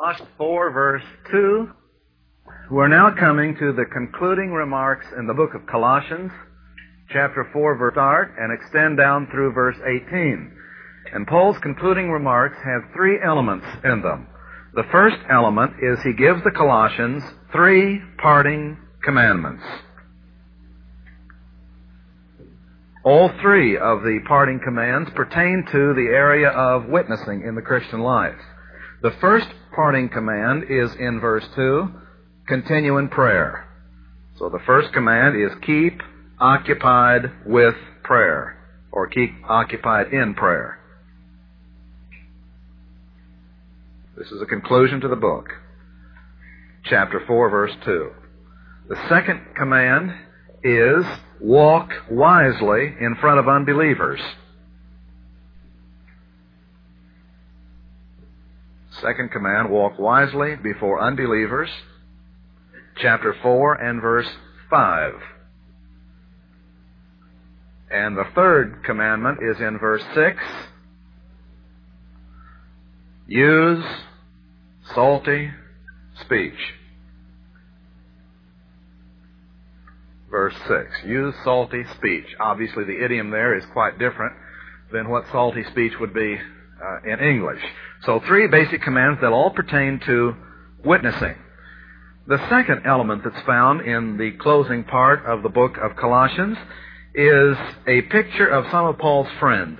Colossians 4, verse 2. We're now coming to the concluding remarks in the book of Colossians, chapter 4, verse start, and extend down through verse 18. And Paul's concluding remarks have three elements in them. The first element is he gives the Colossians three parting commandments. All three of the parting commands pertain to the area of witnessing in the Christian life. The first parting command is in verse 2, continue in prayer. So the first command is keep occupied with prayer, or keep occupied in prayer. This is a conclusion to the book. Chapter 4, verse 2. The second command is walk wisely in front of unbelievers. Second command, walk wisely before unbelievers. Chapter 4 and verse 5. And the third commandment is in verse 6. Use salty speech. Verse 6. Use salty speech. Obviously, the idiom there is quite different than what salty speech would be in English. So three basic commands that all pertain to witnessing. The second element that's found in the closing part of the book of Colossians is a picture of some of Paul's friends.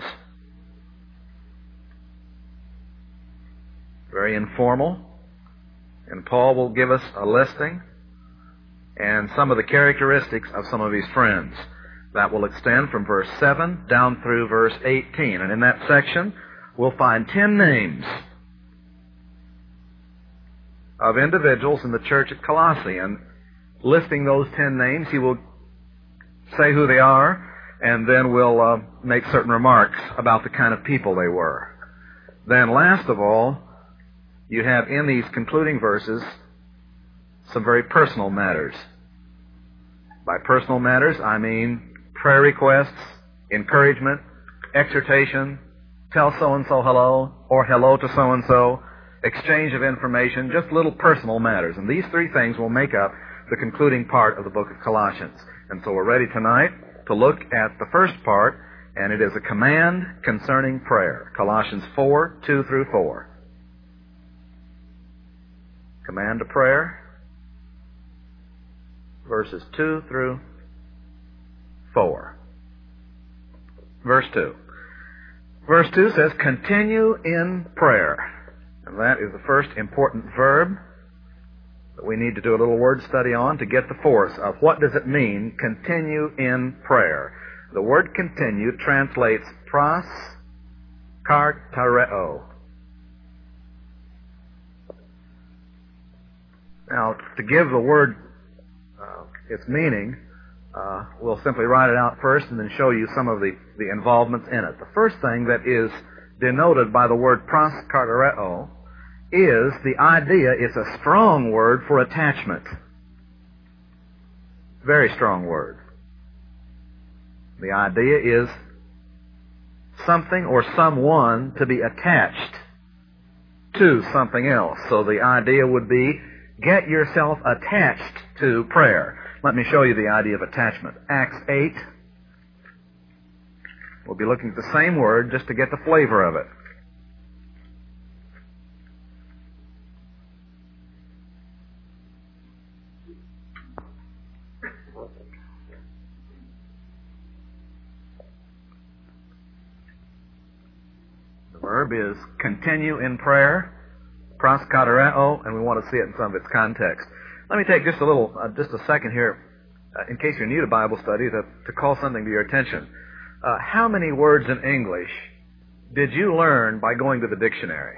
Very informal. And Paul will give us a listing and some of the characteristics of some of his friends. That will extend from verse 7 down through verse 18. And in that section, we'll find 10 names of individuals in the church at Colossae. And listing those 10 names, he will say who they are, and then we'll make certain remarks about the kind of people they were. Then last of all, you have in these concluding verses some very personal matters. By personal matters, I mean prayer requests, encouragement, exhortation, tell so-and-so hello, or hello to so-and-so, exchange of information, just little personal matters. And these three things will make up the concluding part of the book of Colossians. And so we're ready tonight to look at the first part, and it is a command concerning prayer. Colossians 4, 2 through 4. Command to prayer, verses 2 through 4. Verse 2. Verse 2 says, continue in prayer. And that is the first important verb that we need to do a little word study on to get the force of what does it mean, continue in prayer. The word continue translates pros kartareo. Now, to give the word its meaning, we'll simply write it out first and then show you some of the involvements in it. The first thing that is denoted by the word pros kartareo is the idea, it's a strong word for attachment. Very strong word. The idea is something or someone to be attached to something else. So the idea would be, get yourself attached to prayer. Let me show you the idea of attachment. Acts 8. We'll be looking at the same word just to get the flavor of it. The verb is continue in prayer, pros kartareo, and we want to see it in some of its context. Let me take just a second here, in case you're new to Bible study, to call something to your attention. How many words in English did you learn by going to the dictionary?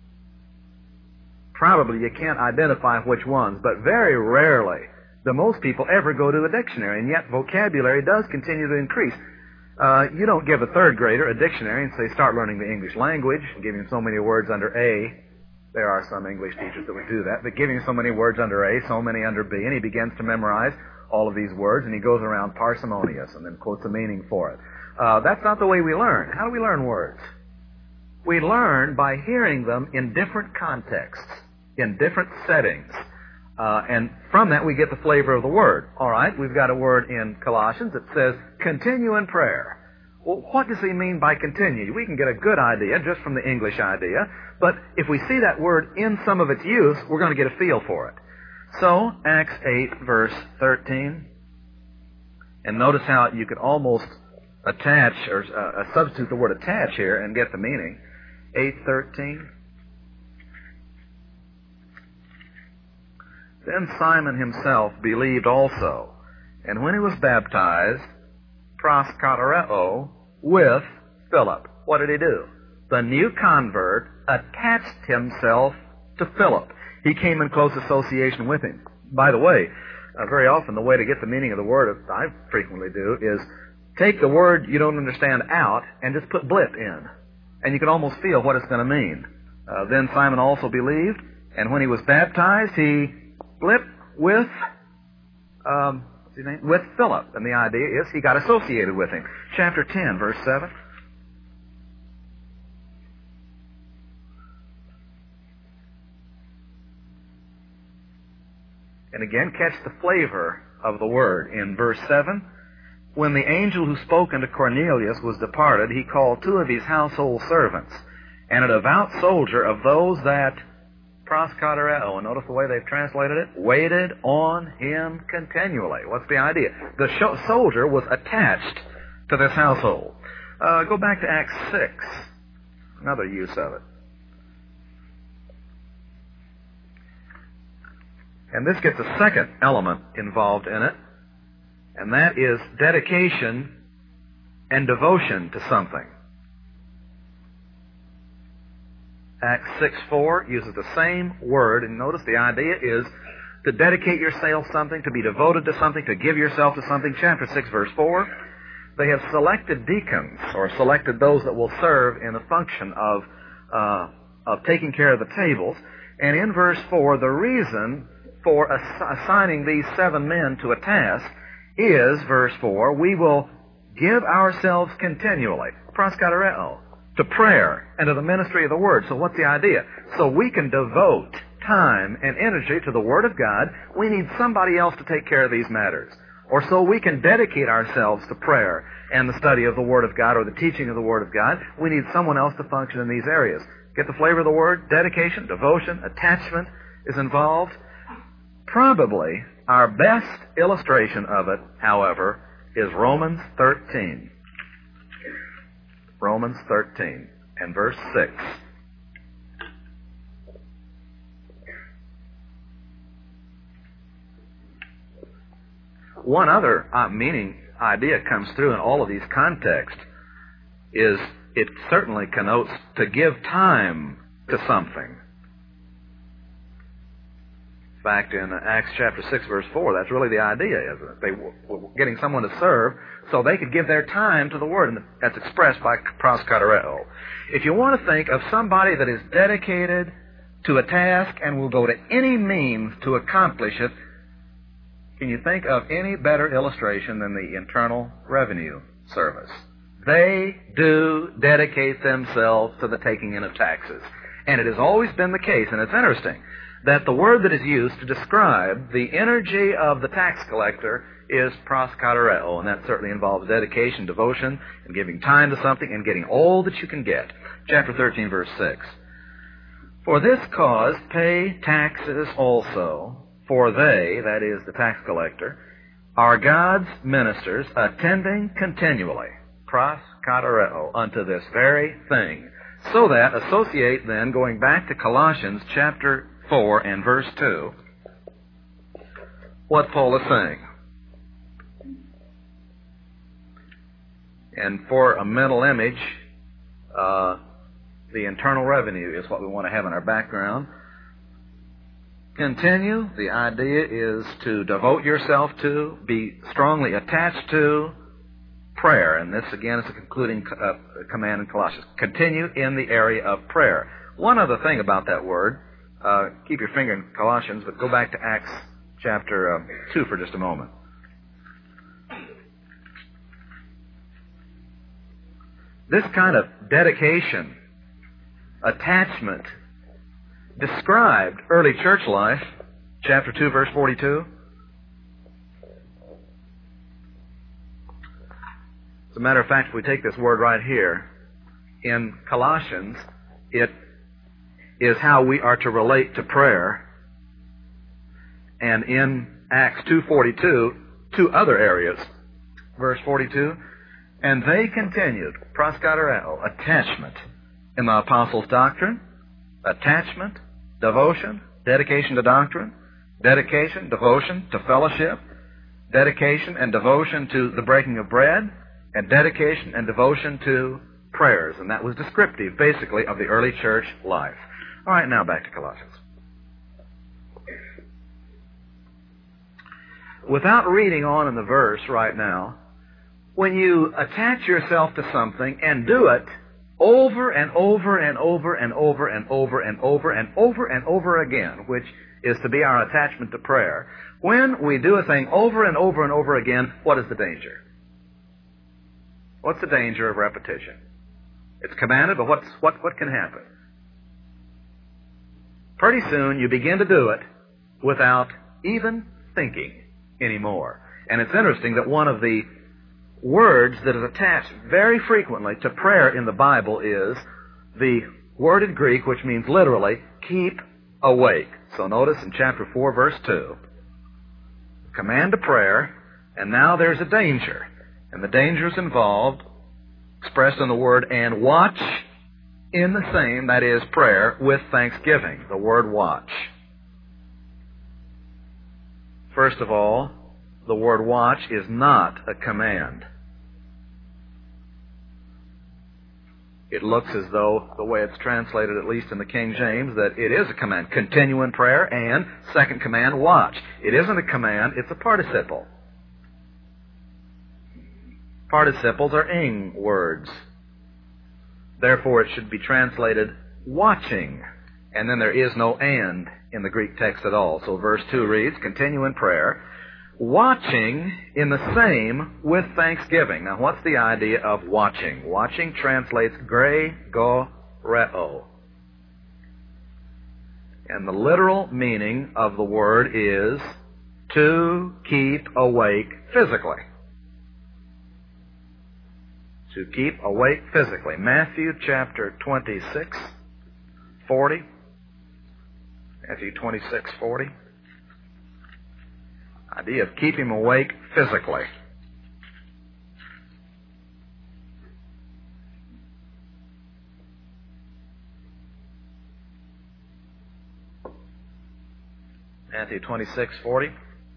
Probably you can't identify which ones, but very rarely do most people ever go to a dictionary, and yet vocabulary does continue to increase. You don't give a third grader a dictionary and say, start learning the English language, and give him so many words under A. There are some English teachers that would do that, but give him so many words under A, so many under B, and he begins to memorize all of these words, and he goes around parsimonious and then quotes a meaning for it. That's not the way we learn. How do we learn words? We learn by hearing them in different contexts, in different settings. And from that we get the flavor of the word. All right, we've got a word in Colossians that says, continue in prayer. Well, what does he mean by continue? We can get a good idea just from the English idea, but if we see that word in some of its use, we're going to get a feel for it. So, Acts 8, verse 13, and notice how you could almost attach, or substitute the word attach here and get the meaning. 8:13. Then Simon himself believed also, and when he was baptized, proskatereo, with Philip. What did he do? The new convert attached himself to Philip. He came in close association with him. By the way, very often the way to get the meaning of the word, I frequently do, is take the word you don't understand out and just put blip in. And you can almost feel what it's going to mean. Then Simon also believed, and when he was baptized, he blip with with Philip. And the idea is he got associated with him. Chapter 10, verse 7. And again, catch the flavor of the word in verse 7. When the angel who spoke unto Cornelius was departed, he called 2 of his household servants, and a devout soldier of those that proskatereo, and notice the way they've translated it, waited on him continually. What's the idea? The soldier was attached to this household. Go back to Acts 6, another use of it. And this gets a second element involved in it, and that is dedication and devotion to something. Acts 6:4 uses the same word, and notice the idea is to dedicate yourself to something, to be devoted to something, to give yourself to something. Chapter 6, verse 4, they have selected deacons, or selected those that will serve in the function of taking care of the tables. And in verse 4, the reason for assigning these 7 men to a task is, verse 4, we will give ourselves continually, proskatereo, to prayer and to the ministry of the Word. So what's the idea? So we can devote time and energy to the Word of God. We need somebody else to take care of these matters. Or so we can dedicate ourselves to prayer and the study of the Word of God or the teaching of the Word of God. We need someone else to function in these areas. Get the flavor of the word? Dedication, devotion, attachment is involved. Probably our best illustration of it, however, is Romans 13. Romans 13 and verse 6. One other idea comes through in all of these contexts is it certainly connotes to give time to something. In fact, in Acts chapter 6, verse 4, that's really the idea, isn't it? They were getting someone to serve so they could give their time to the Word, and that's expressed by proskatereo. If you want to think of somebody that is dedicated to a task and will go to any means to accomplish it, can you think of any better illustration than the Internal Revenue Service? They do dedicate themselves to the taking in of taxes. And it has always been the case, and it's interesting, that the word that is used to describe the energy of the tax collector is proskatereo, and that certainly involves dedication, devotion, and giving time to something and getting all that you can get. Chapter 13, verse 6. For this cause pay taxes also, for they, that is the tax collector, are God's ministers, attending continually, proskatereo, unto this very thing. So that, associate then, going back to Colossians chapter 4 and verse 2, what Paul is saying. And for a mental image, the Internal Revenue is what we want to have in our background. Continue. The idea is to devote yourself to, be strongly attached to prayer. And this, again, is a concluding command in Colossians. Continue in the area of prayer. One other thing about that word, keep your finger in Colossians, but go back to Acts chapter 2 for just a moment. This kind of dedication, attachment, described early church life, chapter 2, verse 42. As a matter of fact, if we take this word right here, in Colossians, it is how we are to relate to prayer. And in Acts 2:42, two other areas. Verse 42, and they continued, proskatereo, attachment in the apostles' doctrine, attachment, devotion, dedication to doctrine, dedication, devotion to fellowship, dedication and devotion to the breaking of bread, and dedication and devotion to prayers. And that was descriptive, basically, of the early church life. All right, now back to Colossians. Without reading on in the verse right now, when you attach yourself to something and do it over and over and over and over and over and over and over and over again, which is to be our attachment to prayer, when we do a thing over and over and over again, what is the danger? What's the danger of repetition? It's commanded, but what can happen? Pretty soon you begin to do it without even thinking anymore. And it's interesting that one of the words that is attached very frequently to prayer in the Bible is the word in Greek, which means literally, keep awake. So notice in chapter 4, verse 2, command to prayer, and now there's a danger. And the danger is involved, expressed in the word, and watch in the same, that is, prayer, with thanksgiving. The word watch. First of all, the word watch is not a command. It looks as though, the way it's translated, at least in the King James, that it is a command. Continue in prayer, and second command, watch. It isn't a command, it's a participle. Participles are ing words. Therefore, it should be translated watching. And then there is no and in the Greek text at all. So verse 2 reads, continue in prayer, watching in the same with thanksgiving. Now, what's the idea of watching? Watching translates gregoreo. And the literal meaning of the word is to keep awake physically. To keep awake physically. Matthew chapter 26, 40. Matthew 26, 40. Idea of keeping awake physically. Matthew 26, 40.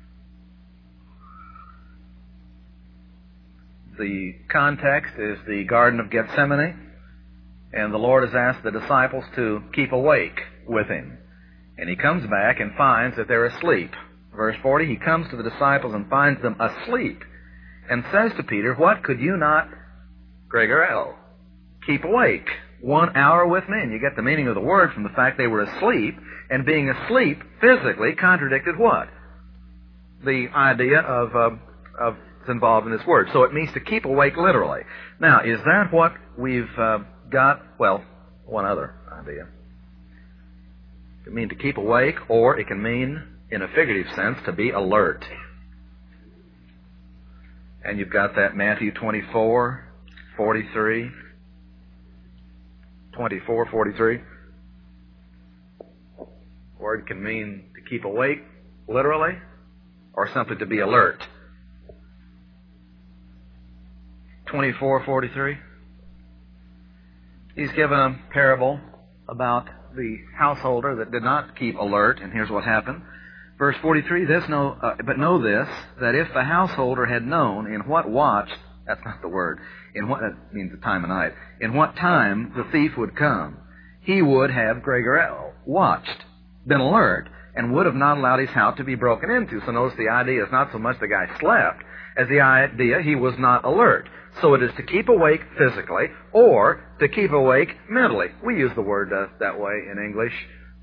The context is the Garden of Gethsemane, and the Lord has asked the disciples to keep awake with Him. And He comes back and finds that they're asleep. Verse 40, He comes to the disciples and finds them asleep, and says to Peter, what, could you not, gregoreo, keep awake 1 hour with me? And you get the meaning of the word from the fact they were asleep, and being asleep physically contradicted what? The idea of involved in this word. So it means to keep awake literally. Now, is that what we've got? Well, one other idea. It can mean to keep awake, or it can mean, in a figurative sense, to be alert. And you've got that Matthew 24, 43. 24, 43. Word can mean to keep awake, literally, or simply to be alert. 24:43. He's given a parable about the householder that did not keep alert, and here's what happened. Verse 43, but know this, that if the householder had known in what watch, that's not the word, that means the time of night, in what time the thief would come, he would have gregoreo, watched, been alert, and would have not allowed his house to be broken into. So notice the idea is not so much the guy slept, as the idea he was not alert. So it is to keep awake physically, or to keep awake mentally. We use the word that way in English.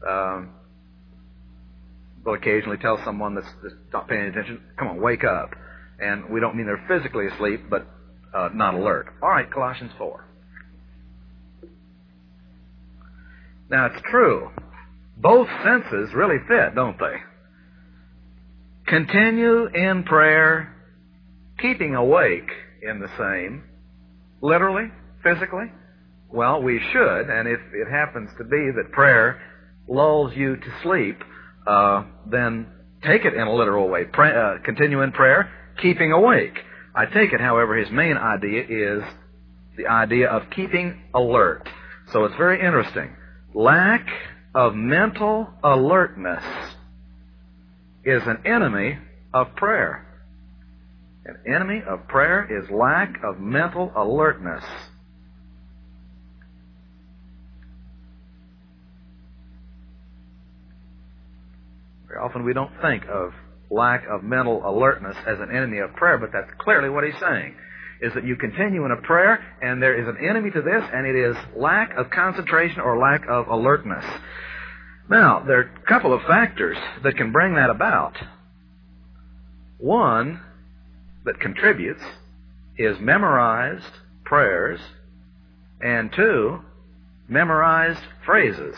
We'll occasionally tell someone that's not paying attention, come on, wake up. And we don't mean they're physically asleep, but not alert. All right, Colossians 4. Now, it's true both senses really fit, don't they? Continue in prayer, keeping awake in the same. Literally, physically? Well, we should, and if it happens to be that prayer lulls you to sleep, then take it in a literal way. Continue in prayer, keeping awake. I take it, however, his main idea is the idea of keeping alert. So it's very interesting. Lack of mental alertness is an enemy of prayer. An enemy of prayer is lack of mental alertness. Very often we don't think of lack of mental alertness as an enemy of prayer, but that's clearly what he's saying, is that you continue in a prayer, and there is an enemy to this, and it is lack of concentration or lack of alertness. Now, there are a couple of factors that can bring that about. One that contributes is memorized prayers, and two, memorized phrases.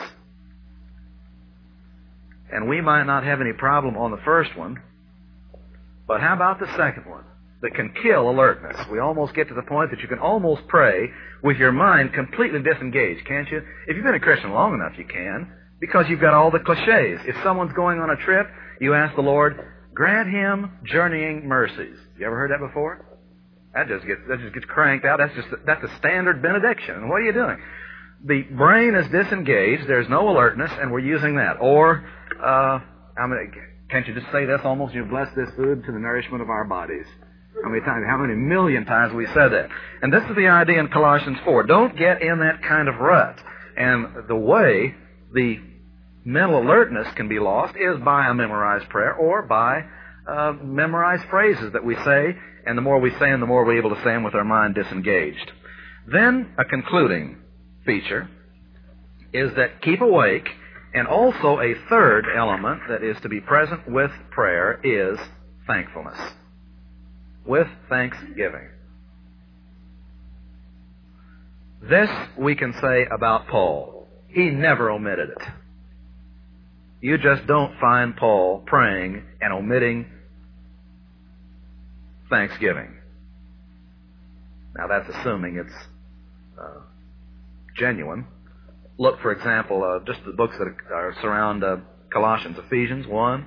And we might not have any problem on the first one, but how about the second one that can kill alertness? We almost get to the point that you can almost pray with your mind completely disengaged, can't you? If you've been a Christian long enough, you can, because you've got all the cliches. If someone's going on a trip, you ask the Lord, grant him journeying mercies. You ever heard that before? That just gets cranked out. That's a standard benediction. And what are you doing? The brain is disengaged, there's no alertness, and we're using that. Or, can't you just say this almost, you bless this food to the nourishment of our bodies? How many million times have we said that? And this is the idea in Colossians 4. Don't get in that kind of rut. And the way the mental alertness can be lost is by a memorized prayer or by memorized phrases that we say, and the more we say them, the more we're able to say them with our mind disengaged. Then a concluding feature is that keep awake, and also a third element that is to be present with prayer is thankfulness. With thanksgiving. This we can say about Paul. He never omitted it. You just don't find Paul praying and omitting thanksgiving. Now that's assuming it's genuine. Look, for example, just the books that surround Colossians, Ephesians 1.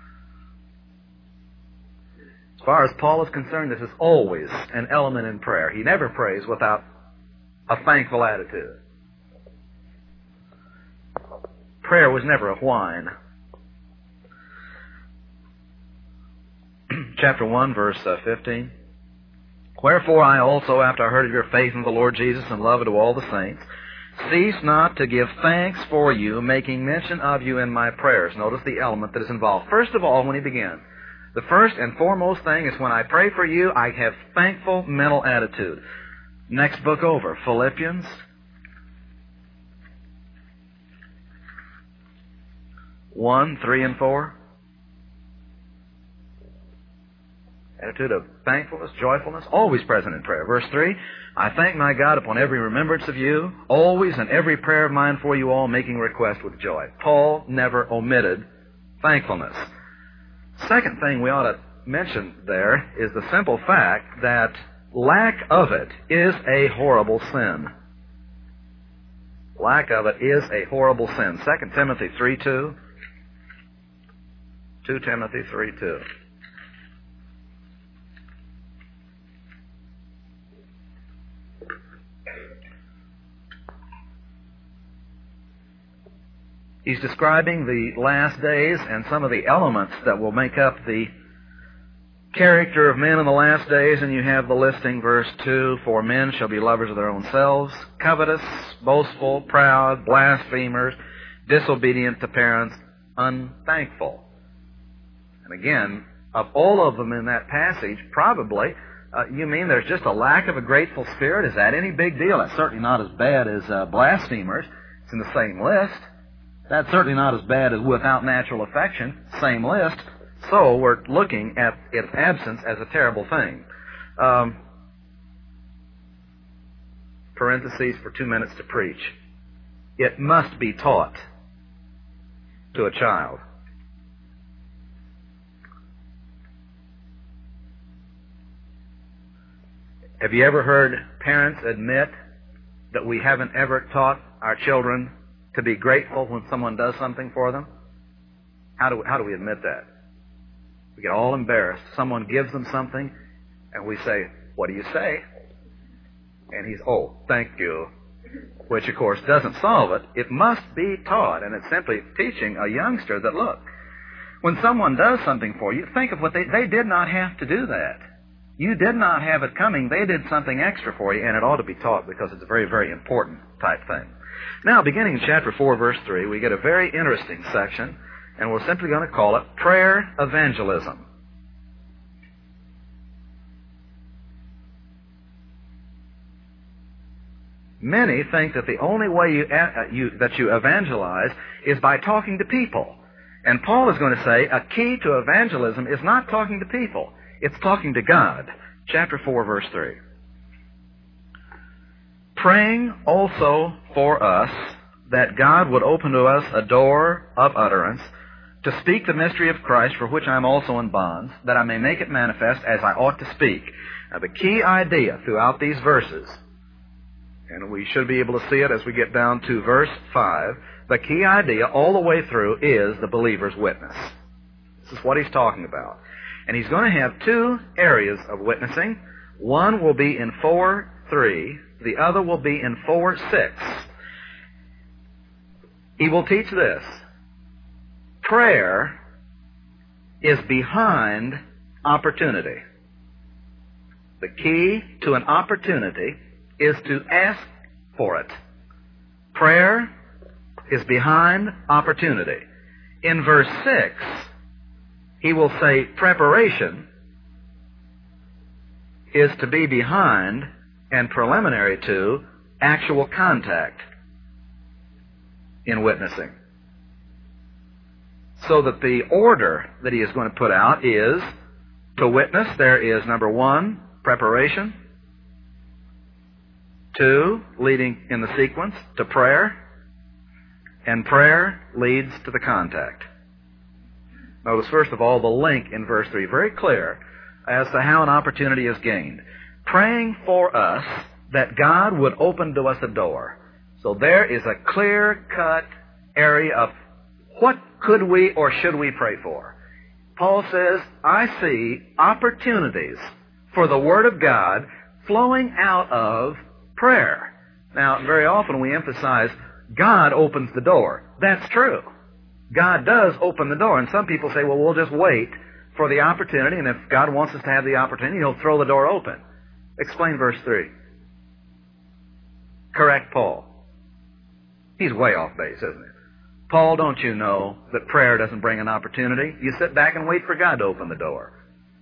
As far as Paul is concerned, this is always an element in prayer. He never prays without a thankful attitude. Prayer was never a whine. Chapter 1, verse 15. Wherefore I also, after I heard of your faith in the Lord Jesus and love to all the saints, cease not to give thanks for you, making mention of you in my prayers. Notice the element that is involved. First of all, when he began, the first and foremost thing is when I pray for you, I have thankful mental attitude. Next book over, Philippians. One, 3, and 4. Attitude of thankfulness, joyfulness, always present in prayer. Verse 3, I thank my God upon every remembrance of you, always in every prayer of mine for you all, making request with joy. Paul never omitted thankfulness. Second thing we ought to mention there is the simple fact that lack of it is a horrible sin. Lack of it is a horrible sin. 2 Timothy 3:2. 2 Timothy 3:2. He's describing the last days and some of the elements that will make up the character of men in the last days, and you have the listing, verse 2, for men shall be lovers of their own selves, covetous, boastful, proud, blasphemers, disobedient to parents, unthankful. And again, of all of them in that passage, probably, you mean there's just a lack of a grateful spirit? Is that any big deal? That's certainly not as bad as blasphemers. It's in the same list. That's certainly not as bad as without natural affection. Same list. So we're looking at its absence as a terrible thing. Parentheses for 2 minutes to preach. It must be taught. to a child. Have you ever heard parents admit that we haven't ever taught our children to be grateful when someone does something for them? How do we admit that? We get all embarrassed. Someone gives them something, and we say, "What do you say?" And he's, "Oh, thank you," which, of course, doesn't solve it. It must be taught, and it's simply teaching a youngster that, look, when someone does something for you, think of what they did not have to do that. You did not have it coming. They did something extra for you, and it ought to be taught because it's a very, very important type thing. Now, beginning in chapter 4, verse 3, we get a very interesting section, and we're simply going to call it prayer evangelism. Many think that the only way that you evangelize is by talking to people. And Paul is going to say a key to evangelism is not talking to people. It's talking to God. Chapter 4, verse 3. Praying also for us that God would open to us a door of utterance to speak the mystery of Christ, for which I am also in bonds, that I may make it manifest as I ought to speak. Now, the key idea throughout these verses, and we should be able to see it as we get down to verse 5, the key idea all the way through is the believer's witness. This is what he's talking about. And he's going to have two areas of witnessing. One will be in 4:3, the other will be in 4:6. He will teach this. Prayer is behind opportunity. The key to an opportunity is to ask for it. Prayer is behind opportunity. In verse 6, he will say preparation is to be behind and preliminary to actual contact in witnessing. So that the order that he is going to put out is, to witness, there is, number 1, preparation. 2, leading in the sequence to prayer. And prayer leads to the contact. Notice, first of all, the link in verse 3, very clear as to how an opportunity is gained. Praying for us that God would open to us a door. So there is a clear-cut area of what could we or should we pray for. Paul says, I see opportunities for the Word of God flowing out of prayer. Now, very often we emphasize God opens the door. That's true. God does open the door. And some people say, well, we'll just wait for the opportunity, and if God wants us to have the opportunity, He'll throw the door open. Explain verse 3. Correct Paul. He's way off base, isn't he? Paul, don't you know that prayer doesn't bring an opportunity? You sit back and wait for God to open the door.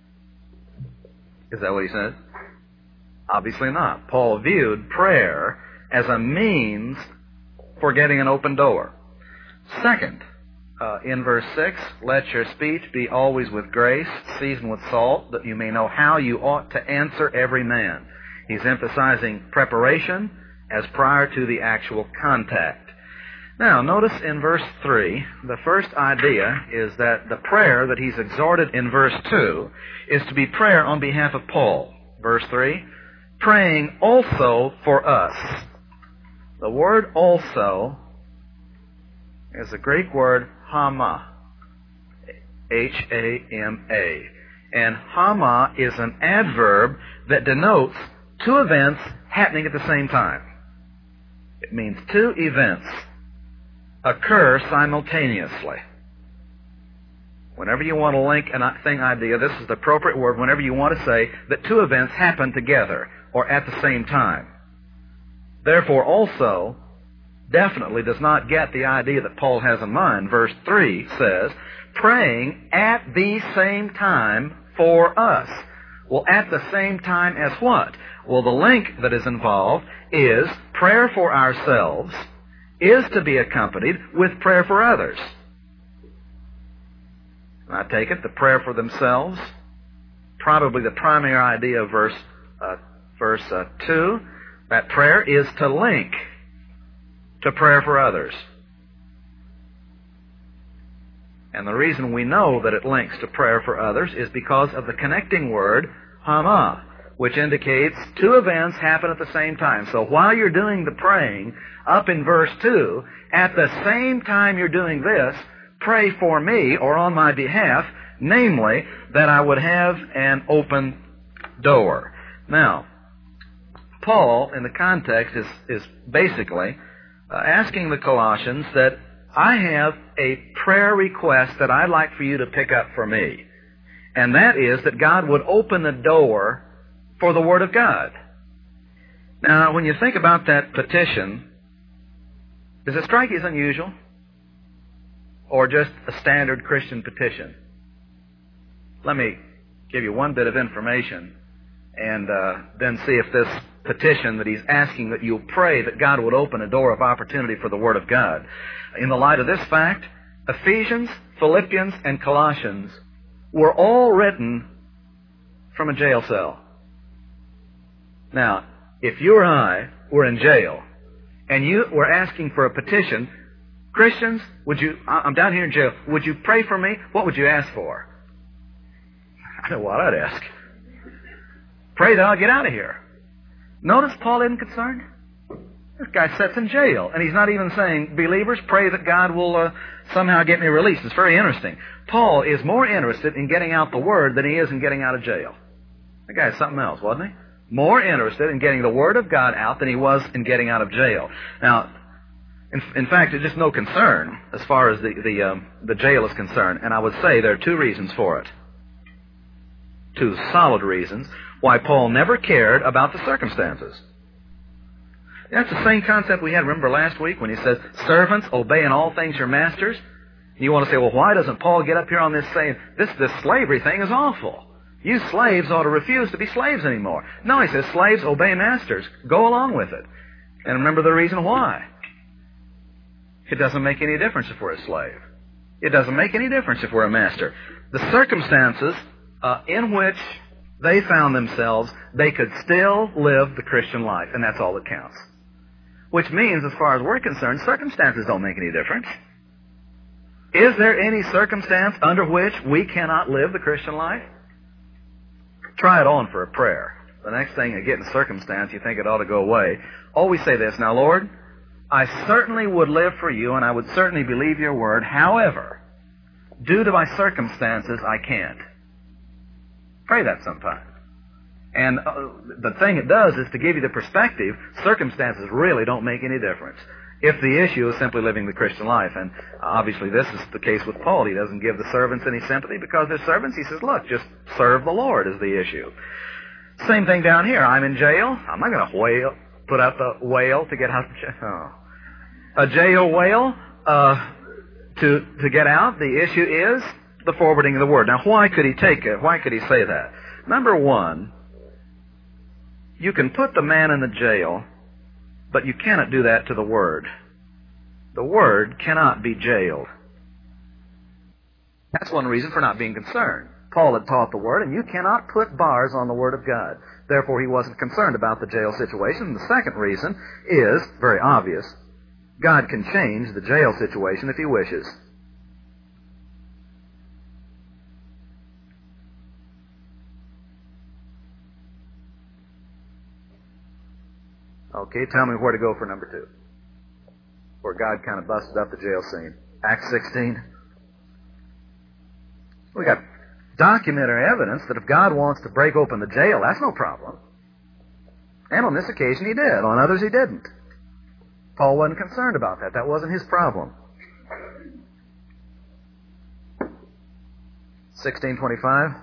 Is that what he says? Obviously not. Paul viewed prayer as a means for getting an open door. Second, in verse 6, let your speech be always with grace, seasoned with salt, that you may know how you ought to answer every man. He's emphasizing preparation as prior to the actual contact. Now, notice in verse 3, the first idea is that the prayer that he's exhorted in verse 2 is to be prayer on behalf of Paul. Verse 3, praying also for us. The word also is the Greek word hama, H-A-M-A. And hama is an adverb that denotes two events happening at the same time. It means two events occur simultaneously. Whenever you want to link a thing idea, this is the appropriate word whenever you want to say that two events happen together or at the same time. Therefore, also, definitely does not get the idea that Paul has in mind. Verse 3 says, praying at the same time for us. Well, at the same time as what? Well, the link that is involved is prayer for ourselves is to be accompanied with prayer for others. And I take it the prayer for themselves, probably the primary idea of verse 2, that prayer is to link to prayer for others. And the reason we know that it links to prayer for others is because of the connecting word, hama, which indicates two events happen at the same time. So while you're doing the praying, up in verse 2, at the same time you're doing this, pray for me or on my behalf, namely, that I would have an open door. Now, Paul, in the context, is basically asking the Colossians that I have a prayer request that I'd like for you to pick up for me. And that is that God would open the door for the Word of God. Now, when you think about that petition, does it strike you as unusual? Or just a standard Christian petition? Let me give you one bit of information and then see if this petition that he's asking that you'll pray that God would open a door of opportunity for the Word of God. In the light of this fact, Ephesians, Philippians, and Colossians were all written from a jail cell. Now, if you or I were in jail and you were asking for a petition, Christians, I'm down here in jail, would you pray for me? What would you ask for? I know what I'd ask. Pray that I'll get out of here. Notice Paul isn't concerned. This guy sits in jail, and he's not even saying, believers, pray that God will somehow get me released. It's very interesting. Paul is more interested in getting out the Word than he is in getting out of jail. That guy's something else, wasn't he? More interested in getting the Word of God out than he was in getting out of jail. Now, in fact, there's just no concern as far as the jail is concerned, and I would say there are two reasons for it. Two solid reasons why Paul never cared about the circumstances. That's the same concept we had, remember last week when he said, servants, obey in all things your masters. And you want to say, well, why doesn't Paul get up here on this saying, this slavery thing is awful. You slaves ought to refuse to be slaves anymore. No, he says, slaves, obey masters. Go along with it. And remember the reason why. It doesn't make any difference if we're a slave. It doesn't make any difference if we're a master. The circumstances in which they found themselves, they could still live the Christian life, and that's all that counts. Which means, as far as we're concerned, circumstances don't make any difference. Is there any circumstance under which we cannot live the Christian life? Try it on for a prayer. The next thing you get in circumstance, you think it ought to go away. Always say this, now Lord, I certainly would live for you, and I would certainly believe your word. However, due to my circumstances, I can't. Pray that sometime. And the thing it does is to give you the perspective, circumstances really don't make any difference if the issue is simply living the Christian life. And obviously this is the case with Paul. He doesn't give the servants any sympathy because they're servants. He says, look, just serve the Lord is the issue. Same thing down here. I'm in jail. I'm not going to put out the wail to get out of jail. Oh. A jail wail to get out. The issue is the forwarding of the word. Now, why could he take it? Why could he say that? Number one, you can put the man in the jail, but you cannot do that to the Word. The Word cannot be jailed. That's one reason for not being concerned. Paul had taught the Word, and you cannot put bars on the Word of God. Therefore, he wasn't concerned about the jail situation. And the second reason is, very obvious, God can change the jail situation if he wishes. Okay, tell me where to go for number 2. Where God kind of busted up the jail scene. Acts 16. We got documentary evidence that if God wants to break open the jail, that's no problem. And on this occasion he did. On others he didn't. Paul wasn't concerned about that. That wasn't his problem. 16:25.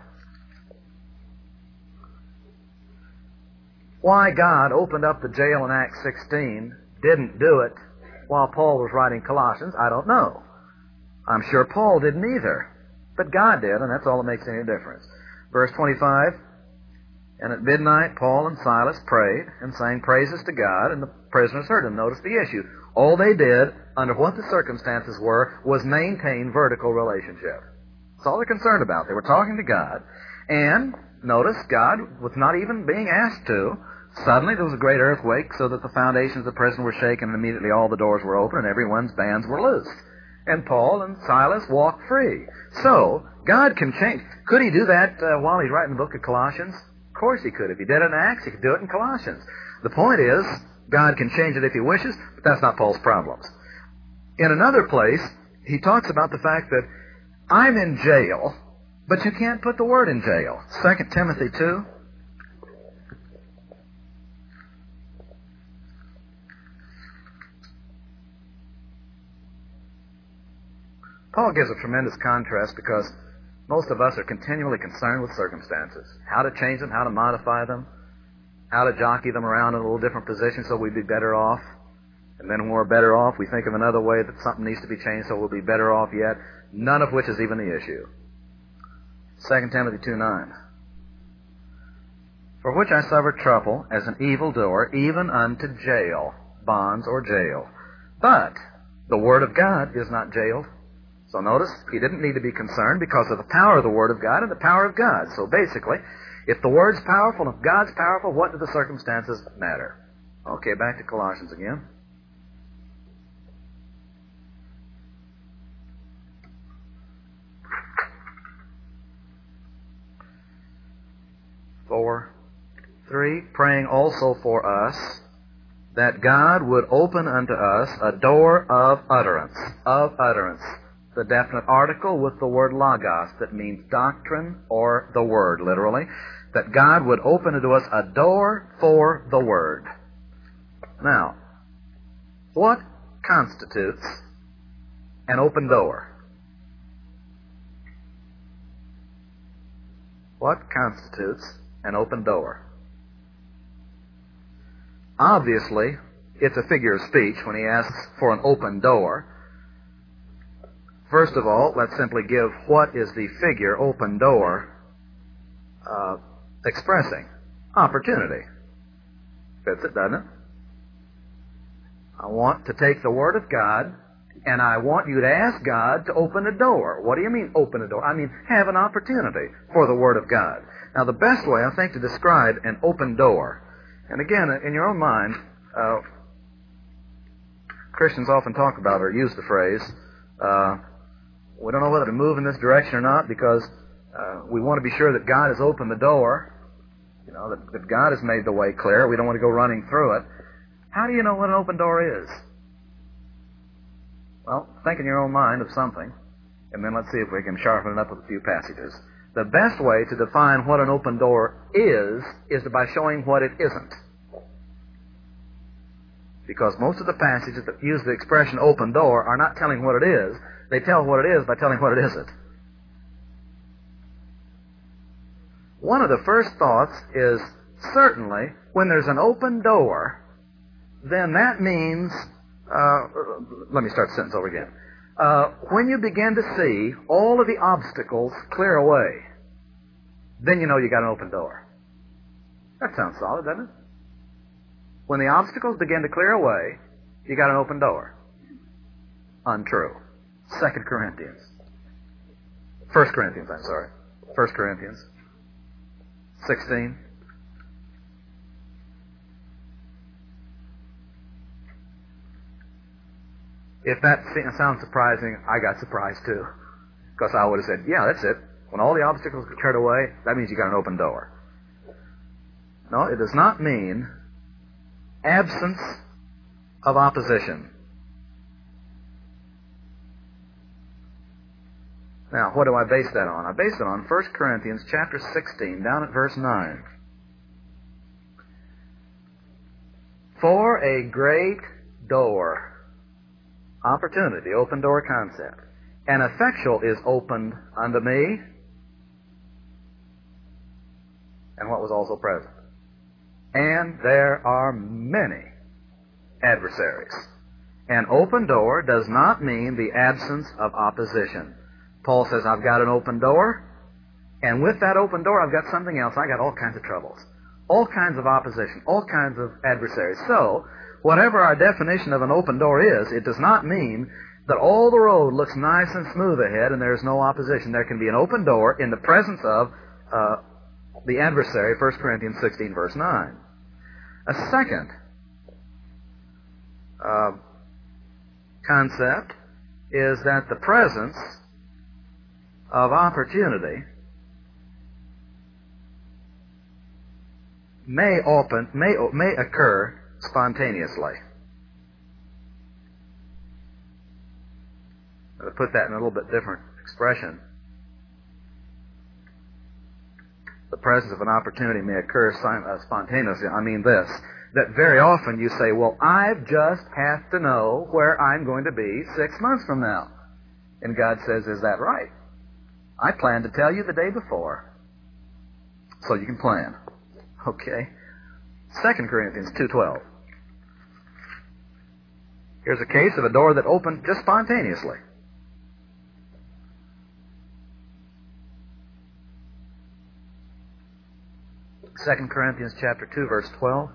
Why God opened up the jail in Acts 16, didn't do it while Paul was writing Colossians, I don't know. I'm sure Paul didn't either. But God did, and that's all that makes any difference. Verse 25, and at midnight Paul and Silas prayed and sang praises to God, and the prisoners heard them. Notice the issue. All they did, under what the circumstances were, was maintain vertical relationship. That's all they're concerned about. They were talking to God. And notice, God was not even being asked to. Suddenly there was a great earthquake so that the foundations of the prison were shaken, and immediately all the doors were open and everyone's bands were loosed. And Paul and Silas walked free. So, God can change. Could he do that while he's writing the book of Colossians? Of course he could. If he did it in Acts, he could do it in Colossians. The point is, God can change it if he wishes, but that's not Paul's problems. In another place, he talks about the fact that I'm in jail, but you can't put the word in jail. 2 Timothy 2. Paul gives a tremendous contrast because most of us are continually concerned with circumstances. How to change them, how to modify them, how to jockey them around in a little different position so we'd be better off. And then when we're better off, we think of another way that something needs to be changed so we'll be better off yet, none of which is even the issue. 2 Timothy 2:9. For which I suffered trouble as an evildoer, even unto jail, bonds or jail. But the Word of God is not jailed. So notice, he didn't need to be concerned because of the power of the Word of God and the power of God. So basically, if the Word's powerful, if God's powerful, what do the circumstances matter? Okay, back to Colossians again. Four, 3, praying also for us that God would open unto us a door of utterance. Of utterance. The definite article with the word logos that means doctrine or the word, literally. That God would open unto us a door for the word. Now, what constitutes an open door? What constitutes an open door? Obviously, it's a figure of speech when he asks for an open door. First of all, let's simply give what is the figure, open door, expressing. Opportunity. Fits it, doesn't it? I want to take the Word of God, and I want you to ask God to open a door. What do you mean, open a door? I mean, have an opportunity for the Word of God. Now, the best way, I think, to describe an open door, and again, in your own mind, Christians often talk about or use the phrase, we don't know whether to move in this direction or not because we want to be sure that God has opened the door, you know, that God has made the way clear. We don't want to go running through it. How do you know what an open door is? Well, think in your own mind of something, and then let's see if we can sharpen it up with a few passages. The best way to define what an open door is by showing what it isn't. Because most of the passages that use the expression open door are not telling what it is. They tell what it is by telling what it isn't. One of the first thoughts is, certainly, when there's an open door, then that means, let me start the sentence over again. When you begin to see all of the obstacles clear away, then you know you got an open door. That sounds solid, doesn't it? When the obstacles begin to clear away, you got an open door. Untrue. 2 Corinthians. 1 Corinthians, I'm sorry. 1 Corinthians 16. If that sounds surprising, I got surprised too. Because I would have said, yeah, that's it. When all the obstacles are cleared away, that means you got an open door. No, it does not mean absence of opposition. Now, what do I base that on? I base it on 1 Corinthians chapter 16, down at verse 9. For a great door, opportunity, open door concept, and effectual is opened unto me, and what was also present. And there are many adversaries. An open door does not mean the absence of opposition. Paul says, I've got an open door, and with that open door, I've got something else. I got all kinds of troubles, all kinds of opposition, all kinds of adversaries. So, whatever our definition of an open door is, it does not mean that all the road looks nice and smooth ahead and there's no opposition. There can be an open door in the presence of the adversary, 1 Corinthians 16, verse 9. A second concept is that the presence of opportunity may occur spontaneously. To put that in a little bit different expression, the presence of an opportunity may occur spontaneously. I mean this, that very often you say, well, I just have to know where I'm going to be 6 months from now. And God says, is that right? I planned to tell you the day before, so you can plan. Okay? 2 Corinthians 2:12. Here's a case of a door that opened just spontaneously. 2 Corinthians chapter 2, verse 12.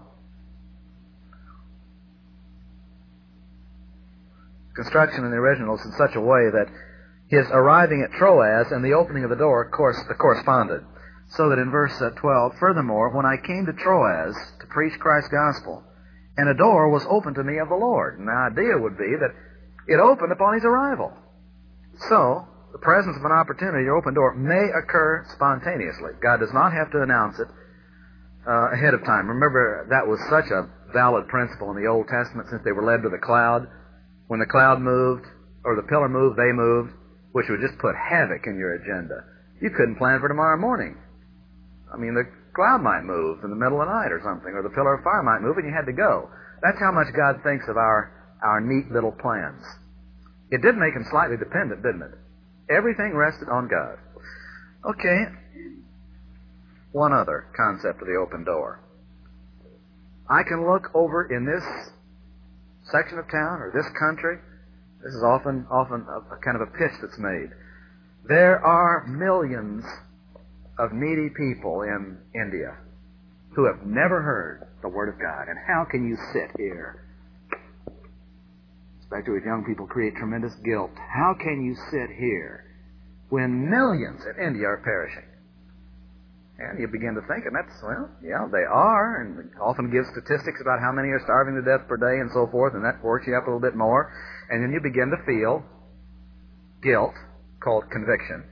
Construction in the original is in such a way that his arriving at Troas and the opening of the door corresponded. So that in verse 12, furthermore, when I came to Troas to preach Christ's gospel, and a door was opened to me of the Lord. And the idea would be that it opened upon his arrival. So, the presence of an opportunity or open door may occur spontaneously. God does not have to announce it ahead of time. Remember, that was such a valid principle in the Old Testament since they were led to the cloud. When the cloud moved, or the pillar moved, they moved, which would just put havoc in your agenda. You couldn't plan for tomorrow morning. I mean, the cloud might move in the middle of the night or something, or the pillar of fire might move and you had to go. That's how much God thinks of our neat little plans. It did make him slightly dependent, didn't it? Everything rested on God. Okay. One other concept of the open door. I can look over in this section of town or this country. This is often a kind of a pitch that's made. There are millions of needy people in India who have never heard the Word of God. And how can you sit here? Especially with young people, create tremendous guilt. How can you sit here when millions in India are perishing? And you begin to think, and that's, well, yeah, they are, and it often gives statistics about how many are starving to death per day and so forth, and that works you up a little bit more. And then you begin to feel guilt, called conviction.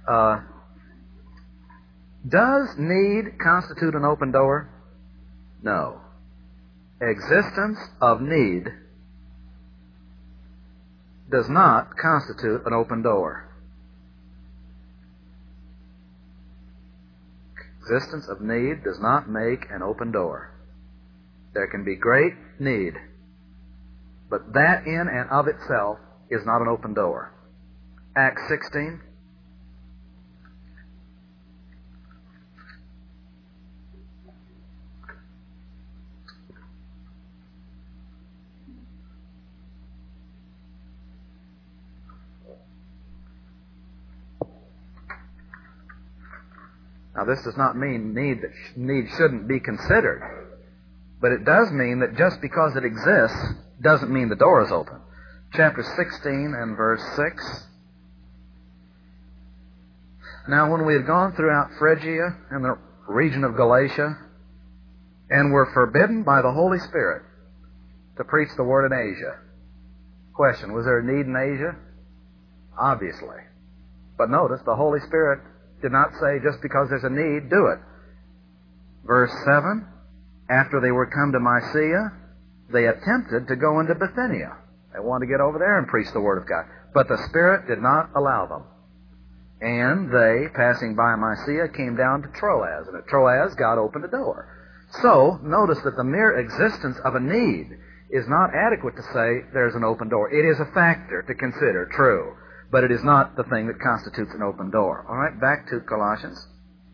Does need constitute an open door? No. Existence of need does not constitute an open door. Existence of need does not make an open door. There can be great need, but that in and of itself is not an open door. Acts 16. Now, this does not mean need shouldn't be considered, but it does mean that just because it exists doesn't mean the door is open. Chapter 16 and verse 6. Now, when we had gone throughout Phrygia and the region of Galatia, and were forbidden by the Holy Spirit to preach the word in Asia. Question, was there a need in Asia? Obviously. But notice, the Holy Spirit did not say, just because there's a need, do it. Verse 7, after they were come to Mysia, they attempted to go into Bithynia. They wanted to get over there and preach the Word of God. But the Spirit did not allow them. And they, passing by Mysia, came down to Troas. And at Troas, God opened the door. So, notice that the mere existence of a need is not adequate to say there's an open door. It is a factor to consider, true. But it is not the thing that constitutes an open door. All right, back to Colossians.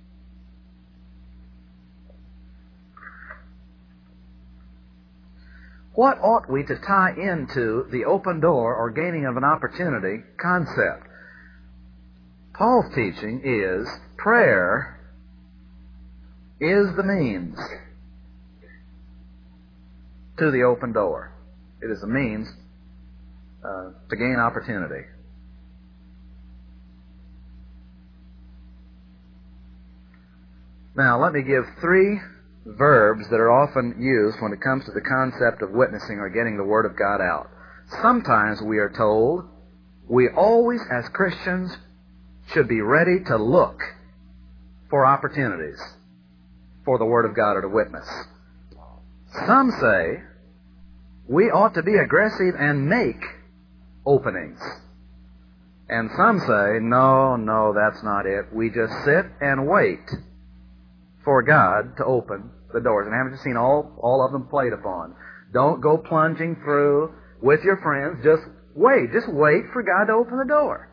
What ought we to tie into the open door or gaining of an opportunity concept? Paul's teaching is prayer is the means to the open door. It is a means to gain opportunity. Now, let me give 3 verbs that are often used when it comes to the concept of witnessing or getting the Word of God out. Sometimes we are told, We always, as Christians, should be ready to look for opportunities for the Word of God or to witness. Some say we ought to be aggressive and make openings. And some say, no, that's not it. We just sit and wait for God to open the doors. And haven't you seen all of them played upon? Don't go plunging through with your friends. Just wait. Just wait for God to open the door.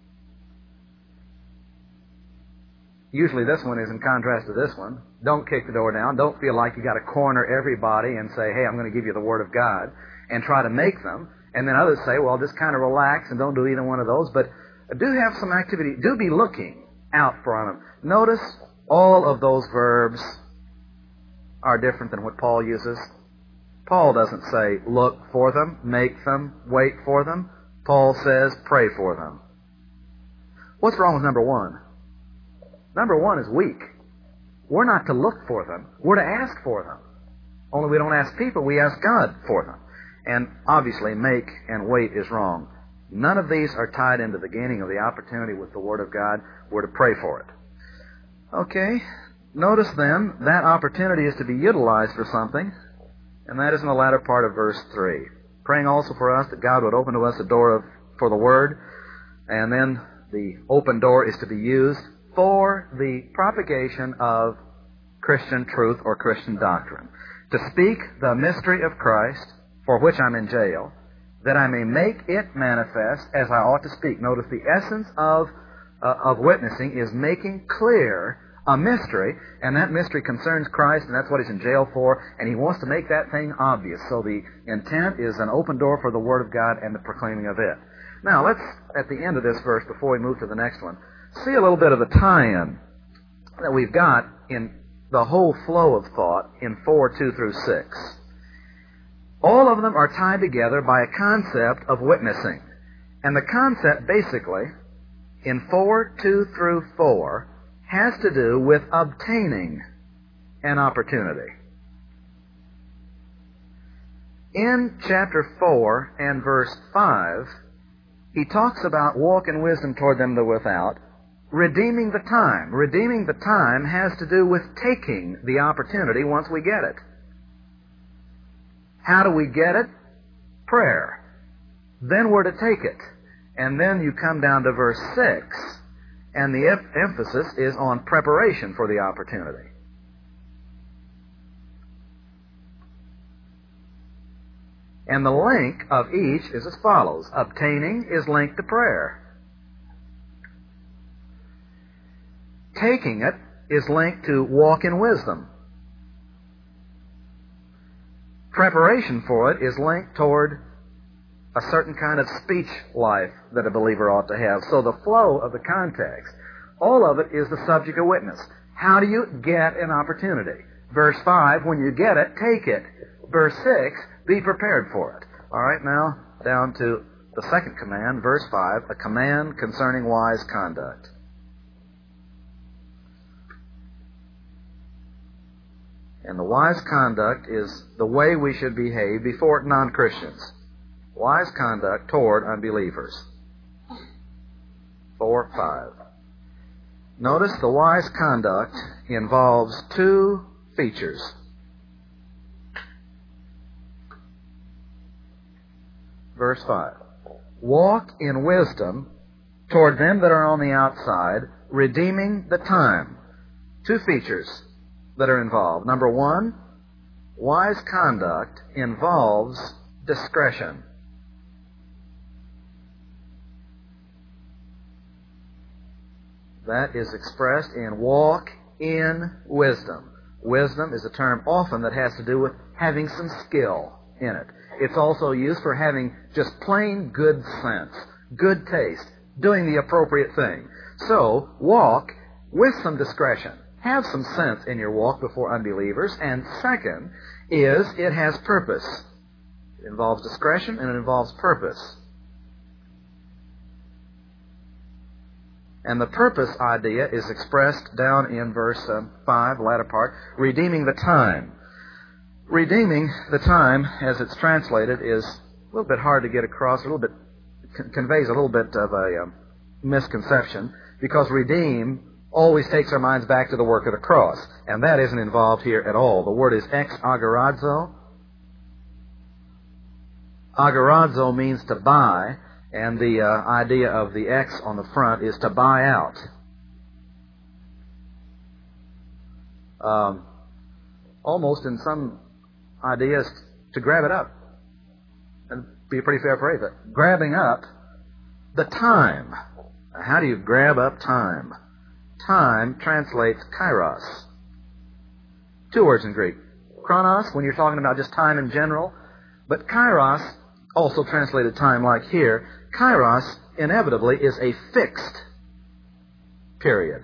Usually this one is in contrast to this one. Don't kick the door down. Don't feel like you got to corner everybody and say, hey, I'm going to give you the Word of God, and try to make them. And then others say, well, just kind of relax and don't do either one of those. But do have some activity. Do be looking out for them. Notice all of those verbs are different than what Paul uses. Paul doesn't say look for them, make them, wait for them. Paul says pray for them. What's wrong with number one? Number one is weak. We're not to look for them. We're to ask for them. Only we don't ask people, we ask God for them. And obviously, make and wait is wrong. None of these are tied into the gaining of the opportunity with the Word of God. We're to pray for it. Okay, notice then, that opportunity is to be utilized for something, and that is in the latter part of verse 3. Praying also for us that God would open to us a door for the Word, and then the open door is to be used for the propagation of Christian truth or Christian doctrine. To speak the mystery of Christ, for which I'm in jail, that I may make it manifest as I ought to speak. Notice the essence of witnessing is making clear a mystery, and that mystery concerns Christ, and that's what he's in jail for, and he wants to make that thing obvious. So the intent is an open door for the Word of God and the proclaiming of it. Now, let's, at the end of this verse, before we move to the next one, see a little bit of the tie-in that we've got in the whole flow of thought in 4:2 through 6. All of them are tied together by a concept of witnessing. And the concept, basically, in 4:2 through 4, has to do with obtaining an opportunity. In chapter 4 and verse 5, he talks about walk in wisdom toward them that are without, redeeming the time. Redeeming the time has to do with taking the opportunity once we get it. How do we get it? Prayer. Then we're to take it. And then you come down to verse 6, and the emphasis is on preparation for the opportunity. And the link of each is as follows. Obtaining is linked to prayer. Taking it is linked to walk in wisdom. Preparation for it is linked toward a certain kind of speech life that a believer ought to have. So the flow of the context, all of it is the subject of witness. How do you get an opportunity? Verse 5, when you get it, take it. Verse 6, be prepared for it. All right, now down to the second command, verse 5, a command concerning wise conduct. And the wise conduct is the way we should behave before non-Christians. Wise conduct toward unbelievers. 4:5. Notice the wise conduct involves two features. Verse 5. Walk in wisdom toward them that are on the outside, redeeming the time. Two features that are involved. Number one, wise conduct involves discretion. That is expressed in walk in wisdom. Wisdom is a term often that has to do with having some skill in it. It's also used for having just plain good sense, good taste, doing the appropriate thing. So, walk with some discretion. Have some sense in your walk before unbelievers. And second is it has purpose. It involves discretion and it involves purpose. And the purpose idea is expressed down in verse 5, latter part, redeeming the time. Redeeming the time, as it's translated, is a little bit hard to get across, it's conveys a little bit of a misconception, because redeem always takes our minds back to the work of the cross, and that isn't involved here at all. The word is ex agorazo. Agorazo means to buy, and the idea of the X on the front is to buy out. Almost in some ideas to grab it up. And be a pretty fair phrase, but grabbing up the time. How do you grab up time? Time translates kairos. Two words in Greek. Chronos, when you're talking about just time in general, but kairos, also translated time like here, kairos inevitably is a fixed period.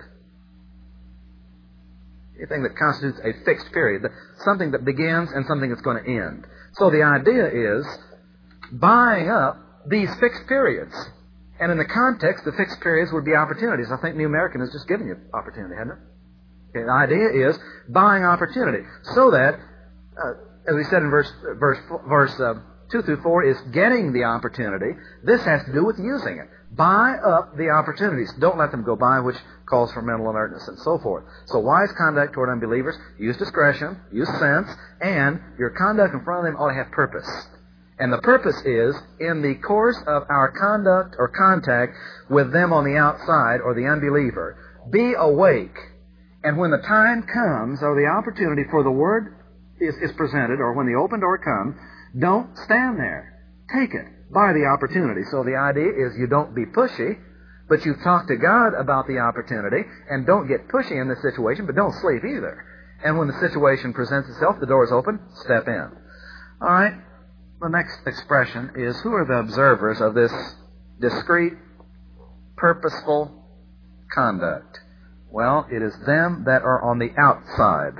Anything that constitutes a fixed period, something that begins and something that's going to end. So the idea is buying up these fixed periods. And in the context, the fixed periods would be opportunities. I think New American has just given you opportunity, hasn't it? Okay, the idea is buying opportunity. So that, as we said in verse 2 through 4, is getting the opportunity. This has to do with using it. Buy up the opportunities. Don't let them go by, which calls for mental alertness and so forth. So wise conduct toward unbelievers, use discretion, use sense, and your conduct in front of them ought to have purpose. And the purpose is, in the course of our conduct or contact with them on the outside, or the unbeliever, be awake. And when the time comes, or the opportunity for the Word is presented, or when the open door comes, don't stand there. Take it. By the opportunity. So the idea is you don't be pushy, but you talk to God about the opportunity, and don't get pushy in the situation, but don't sleep either. And when the situation presents itself, the door is open, step in. All right? The next expression is, who are the observers of this discreet, purposeful conduct? Well, it is them that are on the outside.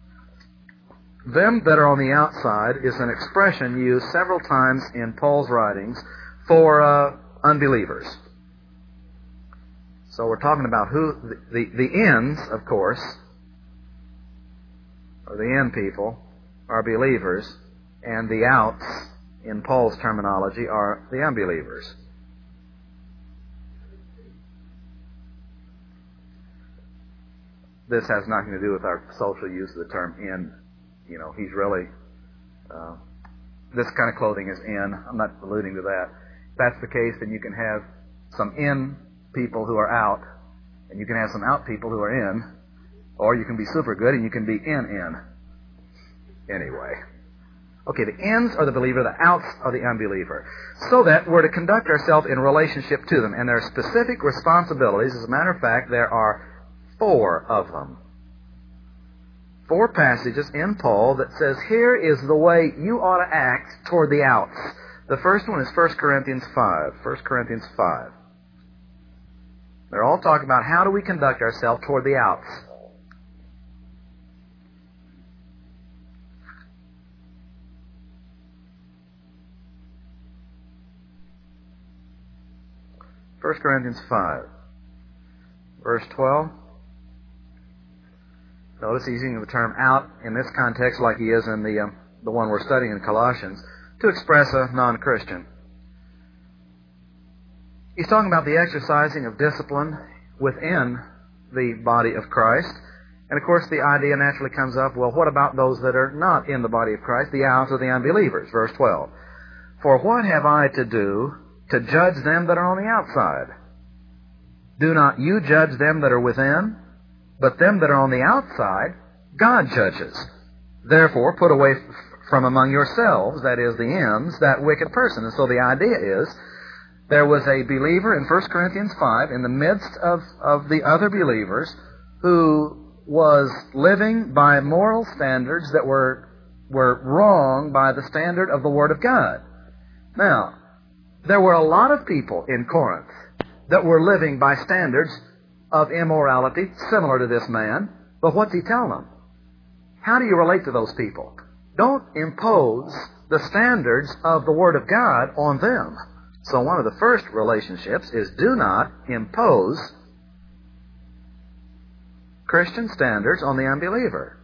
Them that are on the outside is an expression used several times in Paul's writings for unbelievers. So we're talking about who the ends, of course, or the end people, are believers, and the outs, in Paul's terminology, are the unbelievers. This has nothing to do with our social use of the term in. You know, he's really, this kind of clothing is in. I'm not alluding to that. If that's the case, then you can have some in people who are out, and you can have some out people who are in, or you can be super good and you can be in. Anyway. Okay, the ins are the believer, the outs are the unbeliever. So that we're to conduct ourselves in relationship to them. And there are specific responsibilities. As a matter of fact, there are 4 of them. 4 passages in Paul that says, here is the way you ought to act toward the outs. The first one is 1 Corinthians 5. 1 Corinthians 5. They're all talking about how do we conduct ourselves toward the outs. 1 Corinthians 5, verse 12. Notice he's using the term out in this context like he is in the one we're studying in Colossians to express a non-Christian. He's talking about the exercising of discipline within the body of Christ. And of course the idea naturally comes up, well, what about those that are not in the body of Christ, the outs or the unbelievers? Verse 12. For what have I to do to judge them that are on the outside? Do not you judge them that are within? But them that are on the outside, God judges. Therefore, put away from among yourselves, that is the ends, that wicked person. And so the idea is, there was a believer in 1 Corinthians 5 in the midst of the other believers who was living by moral standards that were wrong by the standard of the Word of God. Now, there were a lot of people in Corinth that were living by standards of immorality similar to this man, but what's he telling them? How do you relate to those people? Don't impose the standards of the Word of God on them. So one of the first relationships is do not impose Christian standards on the unbeliever.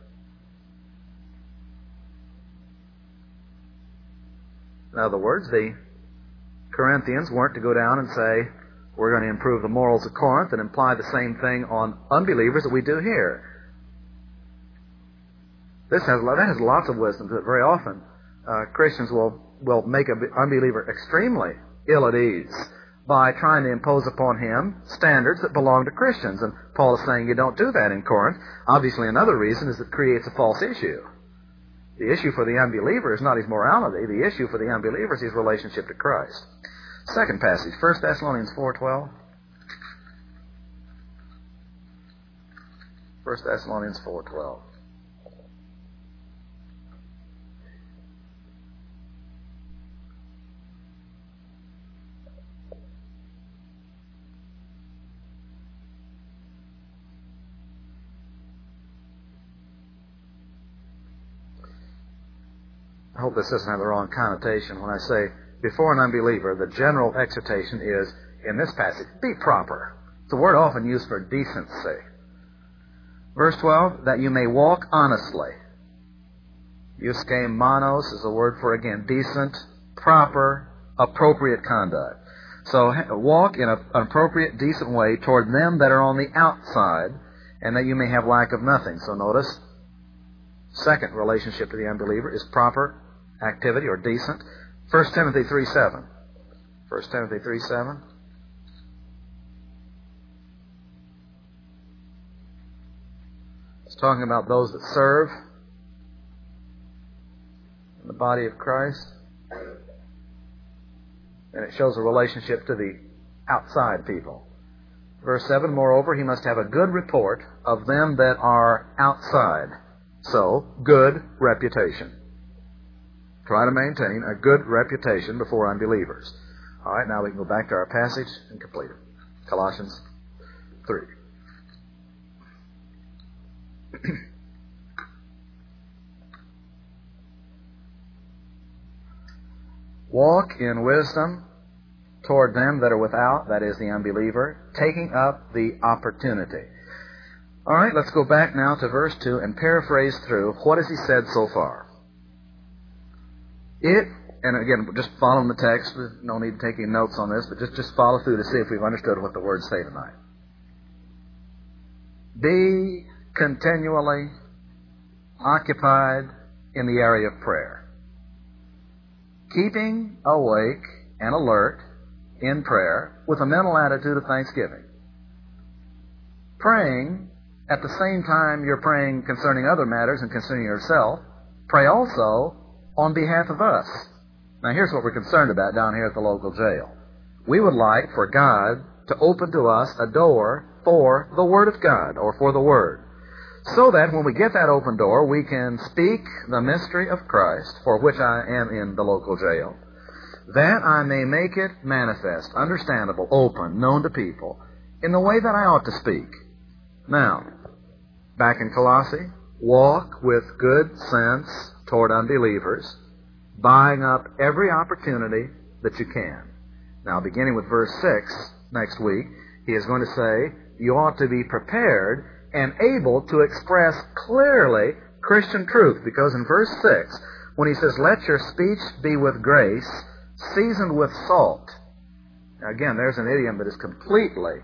In other words, the Corinthians weren't to go down and say, we're going to improve the morals of Corinth and imply the same thing on unbelievers that we do here. That has lots of wisdom to it. Very often, Christians will make an unbeliever extremely ill at ease by trying to impose upon him standards that belong to Christians. And Paul is saying you don't do that in Corinth. Obviously, another reason is it creates a false issue. The issue for the unbeliever is not his morality. The issue for the unbeliever is his relationship to Christ. Second passage, 1 Thessalonians 4:12. 1 Thessalonians 4:12. I hope this doesn't have the wrong connotation when I say before an unbeliever, the general exhortation is, in this passage, be proper. It's a word often used for decency. Verse 12, that you may walk honestly. Euskemanos is a word for, again, decent, proper, appropriate conduct. So walk in an appropriate, decent way toward them that are on the outside, and that you may have lack of nothing. So notice, second relationship to the unbeliever is proper activity or decent. 1 Timothy 3:7. 1 Timothy 3:7. It's talking about those that serve in the body of Christ. And it shows a relationship to the outside people. Verse 7, moreover, he must have a good report of them that are outside. So, good reputation. Try to maintain a good reputation before unbelievers. All right, now we can go back to our passage and complete it. Colossians 3. Walk in wisdom toward them that are without, that is the unbeliever, taking up the opportunity. All right, let's go back now to verse 2 and paraphrase through what has he said so far. And again, just following the text, no need to take any notes on this, but just follow through to see if we've understood what the words say tonight. Be continually occupied in the area of prayer. Keeping awake and alert in prayer with a mental attitude of thanksgiving. Praying at the same time you're praying concerning other matters and concerning yourself, pray also on behalf of us. Now here's what we're concerned about down here at the local jail. We would like for God to open to us a door for the Word of God, or for the Word, so that when we get that open door, we can speak the mystery of Christ, for which I am in the local jail, that I may make it manifest, understandable, open, known to people, in the way that I ought to speak. Now, back in Colossae, walk with good sense toward unbelievers, buying up every opportunity that you can. Now, beginning with verse 6 next week, he is going to say, you ought to be prepared and able to express clearly Christian truth, because in verse 6, when he says, let your speech be with grace, seasoned with salt. Now, again, there's an idiom that is completely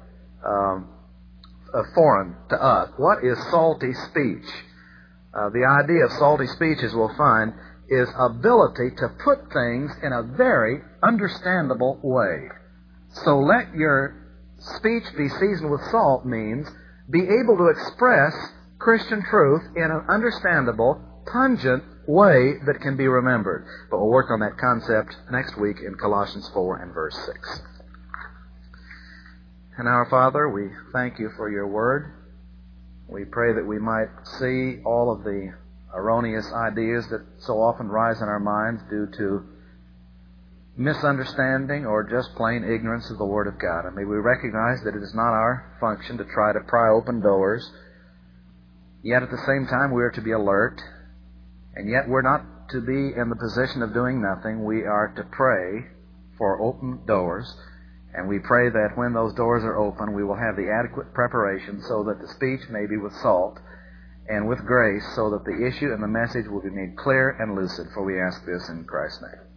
foreign to us. What is salty speech? The idea of salty speech, as we'll find, is ability to put things in a very understandable way. So let your speech be seasoned with salt means be able to express Christian truth in an understandable, pungent way that can be remembered. But we'll work on that concept next week in Colossians 4 and verse 6. And our Father, we thank you for your word. We pray that we might see all of the erroneous ideas that so often rise in our minds due to misunderstanding or just plain ignorance of the Word of God. And may we recognize that it is not our function to try to pry open doors, yet at the same time we are to be alert, and yet we're not to be in the position of doing nothing. We are to pray for open doors, and we pray that when those doors are open, we will have the adequate preparation so that the speech may be with salt and with grace, so that the issue and the message will be made clear and lucid. For we ask this in Christ's name.